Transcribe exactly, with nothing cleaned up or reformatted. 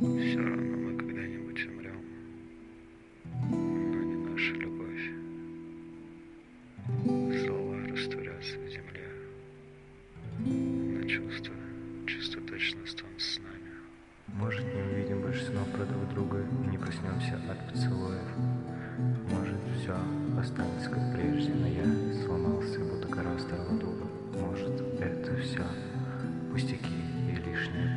Все равно мы когда-нибудь умрем, но не наша любовь. Слова растворятся в земле, но чувства, чувства точно останутся с нами. Может, не увидим больше снов про друг друга и не проснемся от поцелуев. Может, все останется как прежде, но я сломался, будто кора старого дуба. Может, это все пустяки и лишнее.